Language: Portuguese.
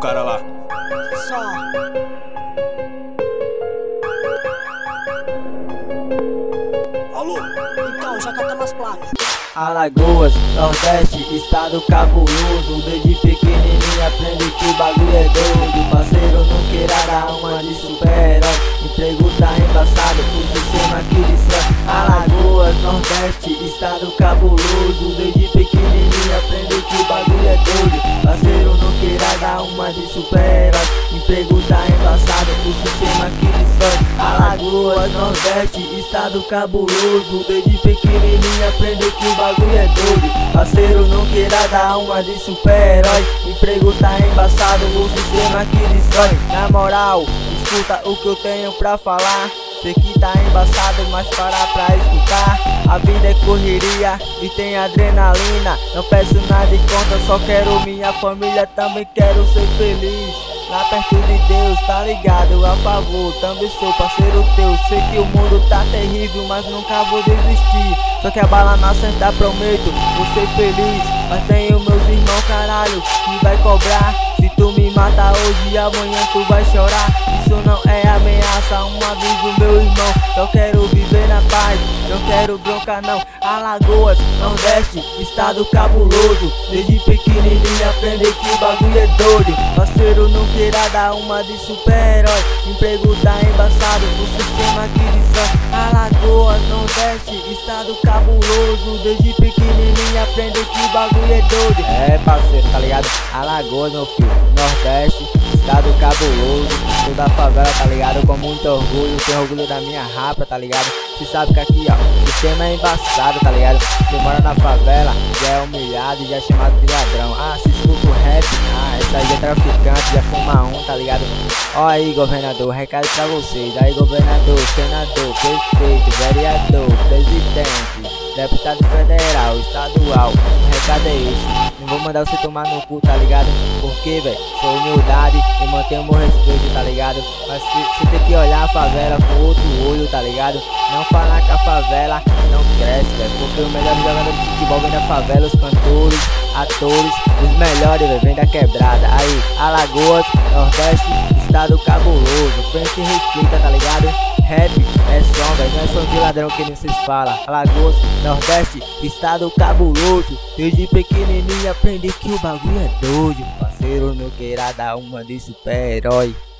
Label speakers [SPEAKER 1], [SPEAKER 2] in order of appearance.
[SPEAKER 1] cara lá.
[SPEAKER 2] Só.
[SPEAKER 1] Alô?
[SPEAKER 2] Então, já catamos as placas.
[SPEAKER 3] Alagoas, Nordeste, estado cabuloso. Desde pequenininho aprende que o bagulho é doido. Parceiro, não queira dar uma de super-herói. Emprego tá embaçado, o sistema aqui de céu. Alagoas, Nordeste, estado cabuloso. Desde pequenininho aprende que o bagulho é doido. Parceiro, não queira dar uma de super-herói. Emprego tá embaçado, o sistema aqui de céu. Alagoas, Nordeste, estado cabuloso. Desde pequenininho aprende que o bagulho é doido. Parceiro, não queira dar uma de super-herói. Emprego tá embaçado, o sistema aqui destrói. Na moral, escuta o que eu tenho pra falar. Sei que tá embaçado, mas para pra escutar. A vida é correria e tem adrenalina. Não peço nada de conta, só quero minha família. Também quero ser feliz lá perto de Deus, tá ligado? A favor, também sou parceiro teu. Sei que o mundo tá terrível, mas nunca vou desistir. Só que a bala na acertar, prometo, vou ser feliz. Mas tenho meus irmãos, caralho, que vai cobrar. Se tu me mata hoje, amanhã tu vai chorar. Isso não é ameaça, um aviso, meu irmão. Só quero viver na paz, não quero bronca não. Alagoas, Nordeste, estado cabuloso. Desde pequenininho aprende que o bagulho é doido. Parceiro, não queira dar uma de super-herói. Emprego tá embaçado, o sistema aqui de céu. Alagoas, Nordeste, estado cabuloso. Desde pequenininho aprende que o bagulho é doido. É, parceiro, tá ligado? Alagoas, meu filho, Nordeste, estado cabuloso. Sou da favela, tá ligado? Com muito orgulho, tenho orgulho da minminha rapa, tá ligado? Cê sabe que aqui, ó, o sistema é embaçado, tá ligado? Você mora na favela, já é humilhado e já é chamado de ladrão. Ah, se escuta o rap, essa aí é traficante, já fuma um, tá ligado? Ó aí, governador, recado pra vocês. Aí, governador, senador, prefeito, vereador, presidente, deputado federal, estadual, o recado é esse. Não vou mandar você tomar no cu, tá ligado? Porque, velho, sou humildade e mantenho meu respeito, tá ligado? Mas você tem que olhar a favela com outro olho, tá ligado? Não falar que a favela não cresce, velho. Porque o melhor jogador de futebol vem da favela, os cantores, atores, os melhores, velho, vem da quebrada. Aí, Alagoas, Nordeste, estado cabuloso. Pense e reflita, tá ligado? Rap é som, velho, não é som de ladrão que nem vocês falam. Alagoas, Nordeste, estado cabuloso. Desde pequenininho aprende que o bagulho é doido. Parceiro, não queira dar uma de super-herói.